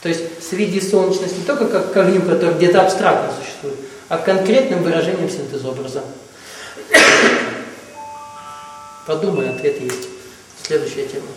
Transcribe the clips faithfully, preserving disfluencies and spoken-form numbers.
То есть средисолнечность не только как к огню, который где-то абстрактно существует, а конкретным выражением синтезобраза. Подумай, ответ есть. Следующая тема.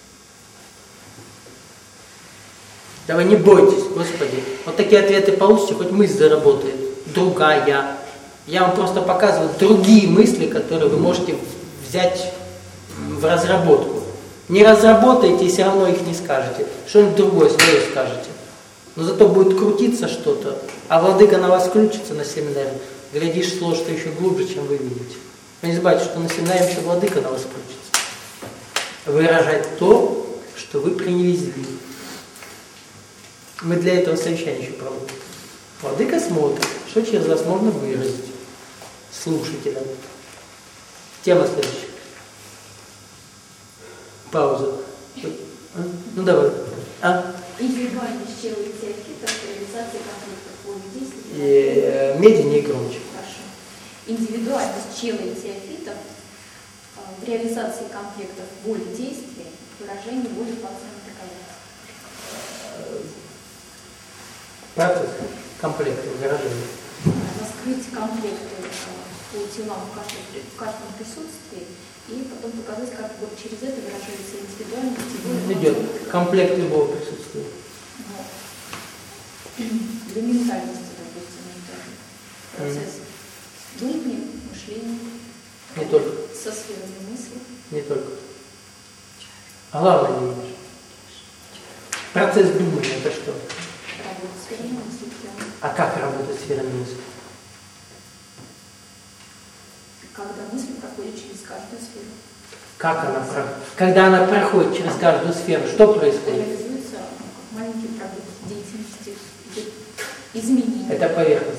Давай, не бойтесь, Господи. Вот такие ответы получите, хоть мысль заработает. Другая. Я вам просто показываю другие мысли, которые вы можете взять в разработку. Не разработаете и все равно их не скажете. Что-нибудь другое свое скажете. Но зато будет крутиться что-то, а владыка на вас включится на семинаре. Глядишь, сложится еще глубже, чем вы видите. Но не забывайте, что на семинаре еще владыка на вас включится. Выражать то, что вы привезли. Мы для этого совещание еще проводим. Владыка смотрит, что через вас можно выразить. Слушайте, да. Тема следующая. Пауза. Ну давай. А? Индивидуальность чела и теофитов в реализации конфликтов воли действий. И, медленнее и громче. Хорошо. Индивидуальность чела и теофитов в реализации конфликтов воли действий, выражение воли пациента таковец. Процесс комплекта выражения. Раскрыть комплекты по телам в каждом, в каждом присутствии и потом показать, как вот через это выражается индивидуальность и воля. Идет комплект любого присутствия. Вот. Для ментальности, допустим, процесс mm. думания, мышления. Не только. Со сферами мысли. Не только. А главное не видишь. Процесс думания это что? Работа с сферами мысли. А как работает сфера мысли? Когда мысль проходит через каждую сферу. Как она проходит? Когда она проходит через каждую сферу, что происходит? Реализуется как маленький продукт деятельности, изменения. Это поверхность.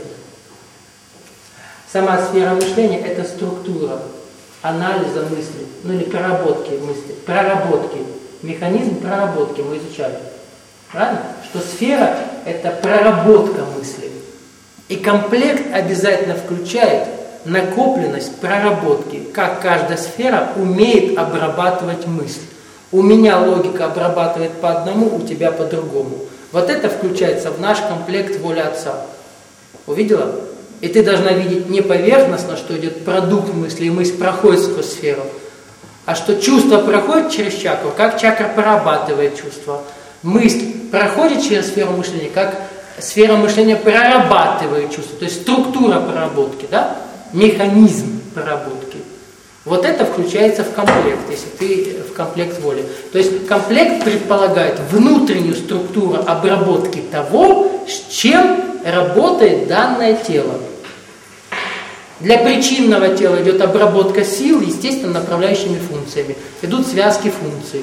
Сама сфера мышления – это структура анализа мысли, ну или проработки мысли, проработки. Механизм проработки мы изучали. Правильно? Что сфера – это проработка мысли. И комплект обязательно включает накопленность проработки, как каждая сфера умеет обрабатывать мысль. У меня логика обрабатывает по одному, у тебя по другому. Вот это включается в наш комплект воли Отца. Увидела? И ты должна видеть не поверхностно, что идет продукт мысли, и мысль проходит сквозь сферу, а что чувство проходит через чакру, как чакра прорабатывает чувство. Мысль проходит через сферу мышления, как сфера мышления прорабатывает чувство. То есть структура проработки, да? Механизм проработки. Вот это включается в комплект, если ты в комплект воли. То есть комплект предполагает внутреннюю структуру обработки того, с чем работает данное тело. Для причинного тела идет обработка сил, естественно, направляющими функциями. Идут связки функций.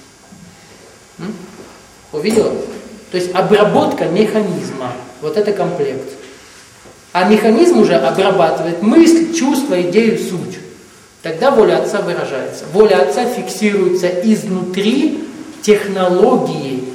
М? Увидела? То есть обработка механизма. Вот это комплект. А механизм уже обрабатывает мысль, чувство, идею, суть. Тогда воля Отца выражается. Воля Отца фиксируется изнутри технологией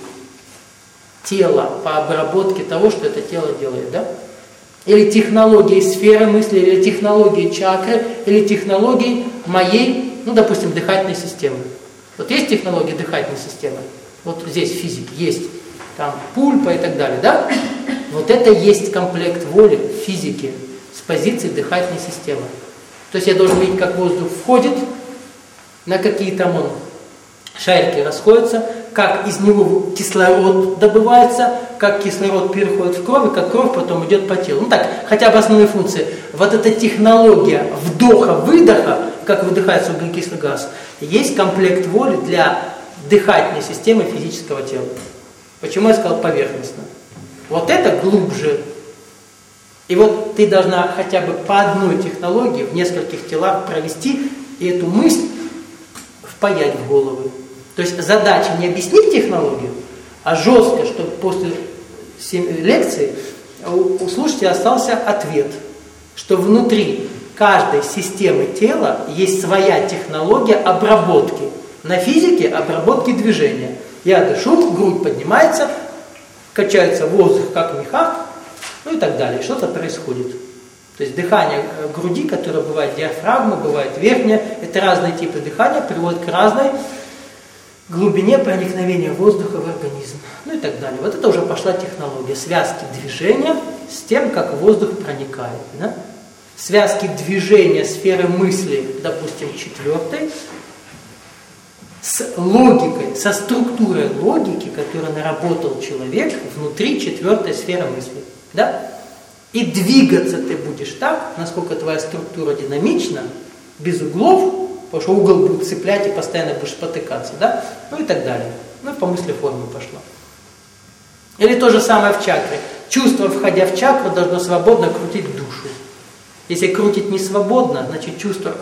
тела по обработке того, что это тело делает. Да? Или технологией сферы мысли, или технологией чакры, или технологией моей, ну, допустим, дыхательной системы. Вот есть технология дыхательной системы? Вот здесь физик есть. Там пульпа и так далее, да? Вот это есть комплект воли в физике с позиции дыхательной системы. То есть я должен видеть, как воздух входит, на какие там он шарики расходятся, как из него кислород добывается, как кислород переходит в кровь, и как кровь потом идет по телу. Ну так, хотя бы основные функции. Вот эта технология вдоха-выдоха, как выдыхается углекислый газ, есть комплект воли для дыхательной системы физического тела. Почему я сказал поверхностно? Вот это глубже. И вот ты должна хотя бы по одной технологии в нескольких телах провести и эту мысль впаять в головы. То есть задача не объяснить технологию, а жестко, чтобы после лекции у слушателя остался ответ, что внутри каждой системы тела есть своя технология обработки. На физике обработки движения. Я дышу, грудь поднимается, качается воздух, как в мехах, ну и так далее. Что-то происходит. То есть дыхание груди, которое бывает диафрагма, бывает верхняя, это разные типы дыхания, приводят к разной глубине проникновения воздуха в организм, ну и так далее. Вот это уже пошла технология связки движения с тем, как воздух проникает. Да? Связки движения сферы мысли, допустим, четвертой, с логикой, со структурой логики, которую наработал человек внутри четвертой сферы мысли. Да? И двигаться ты будешь так, насколько твоя структура динамична, без углов, потому что угол будет цеплять и постоянно будешь спотыкаться, да? Ну и так далее. Ну, по мысли формы пошло. Или то же самое в чакре. Чувство, входя в чакру, должно свободно крутить душу. Если крутить не свободно, значит чувство...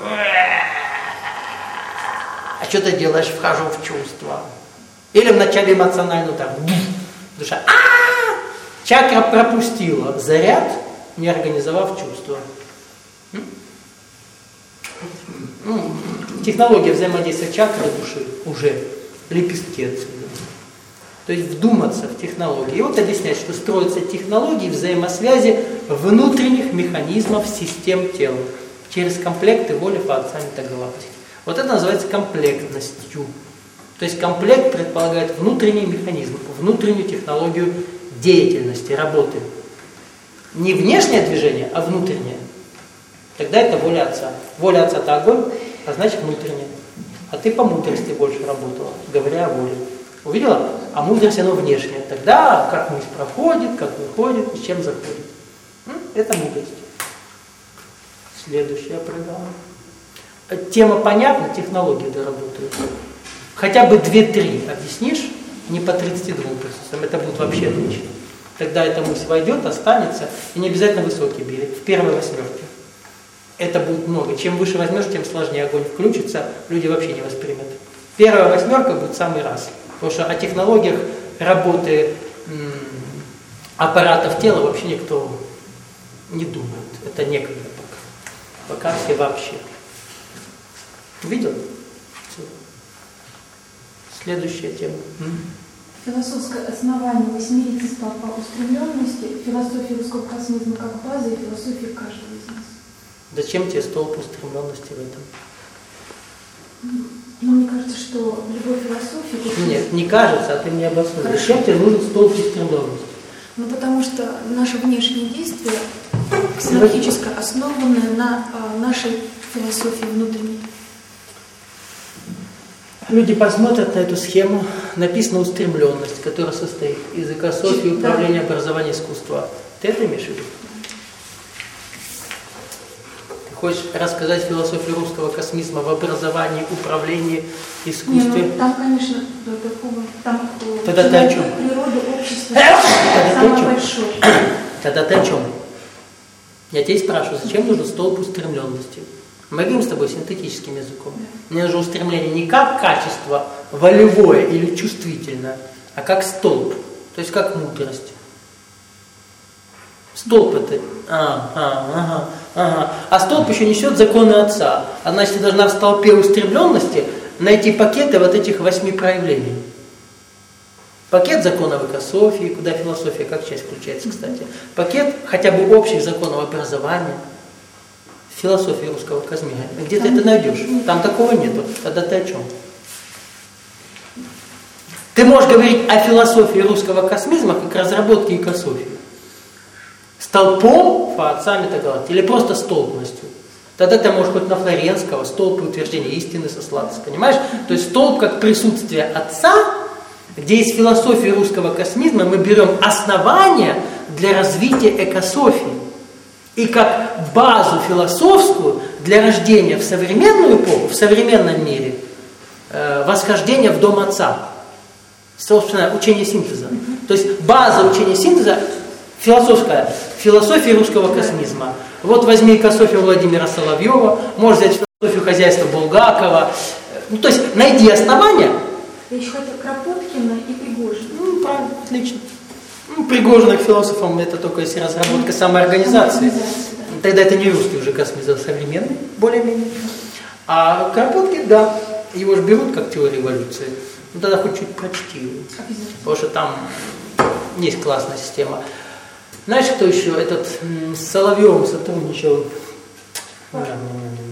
А что ты делаешь? Вхожу в чувство. Или вначале эмоционально так. Душа. А-а-а! Чакра пропустила заряд, не организовав чувство. Технология взаимодействия чакры души уже лепестки отсюда. То есть вдуматься в технологии. И вот объяснять, что строятся технологии взаимосвязи внутренних механизмов систем тела через комплекты воли фаоцамита галактики. Вот это называется комплектностью. То есть комплект предполагает внутренний механизм, внутреннюю технологию деятельности, работы. Не внешнее движение, а внутреннее. Тогда это воля Отца. Воля Отца – это огонь, а значит внутреннее. А ты по мудрости больше работала, говоря о воле. Увидела? А мудрость, оно внешнее. Тогда как мысль проходит, как выходит, и с чем заходит. Это мудрость. Следующая программа. Тема понятна, технологии доработают. Хотя бы две-три объяснишь, не по тридцати двум присутствиям, это будет вообще отлично. Тогда эта мысль войдет, останется, и не обязательно высокий берег, в первой восьмерке. Это будет много. Чем выше возьмешь, тем сложнее огонь включится, люди вообще не воспримут. Первая восьмерка будет самый раз. Потому что о технологиях работы м, аппаратов тела вообще никто не думает. Это некогда пока. Пока все вообще. Видел? Все. Следующая тема. Философское основание восьмерики столпа устремленности, философия русского космизма как база и философия каждого из нас. Зачем тебе столб устремленности в этом? Ну, мне кажется, что в любой философии... Нет, не кажется, а ты мне обоснуй. Зачем тебе нужен столб устремленности? Ну, потому что наше внешнее действие синергически основано на а, нашей философии внутренней. Люди посмотрят на эту схему, написана устремленность, которая состоит из экософии, управления, да. Образования, искусства. Ты это имеешь в виду? Ты хочешь рассказать философию русского космизма в образовании, управлении, искусстве? Не, ну, там, конечно, до такого, там Тогда ты о чем? Природа, общество, Тогда самое большое. Тогда ты о чем? Я тебя спрашиваю, зачем нужен столб устремленности? Мы говорим с тобой синтетическим языком. Мне нужно устремление не как качество волевое или чувствительное, а как столб, то есть как мудрость. Столб это... А, а, ага, ага. А столб еще несет законы Отца. А значит, ты должна в столпе устремленности найти пакеты вот этих восьми проявлений. Пакет законов экософии, куда философия как часть включается, кстати. Пакет хотя бы общих законов образования. Философии русского космизма. Где ты это найдешь? Там такого нету. Тогда ты о чем? Ты можешь говорить о философии русского космизма как разработке экософии. Столпом фаоцамита галактики или просто столбностью. Тогда ты можешь хоть на Флоренского столб и утверждение истины сослаться. Понимаешь? То есть столб как присутствие Отца, где из философии русского космизма мы берем основания для развития экософии. И как базу философскую для рождения в современную эпоху, в современном мире, э, восхождения в дом Отца. Собственно, учение синтеза. То есть база учения синтеза философская, философия русского космизма. Вот возьми экософию Владимира Соловьева, можешь взять философию хозяйства Булгакова. Ну, то есть найди основания. Еще это Кропоткина и Пригожина. Ну, правильно, отлично. Ну, Пригожина к философам это только если разработка самоорганизации. Да. Тогда это не русский уже космизм, а современный, более-менее. А Кропоткин, да, его же берут как теорию эволюции. Ну тогда хоть чуть прочти его. Потому что там есть классная система. Знаешь, кто еще? Этот с Соловьевым сотрудничал.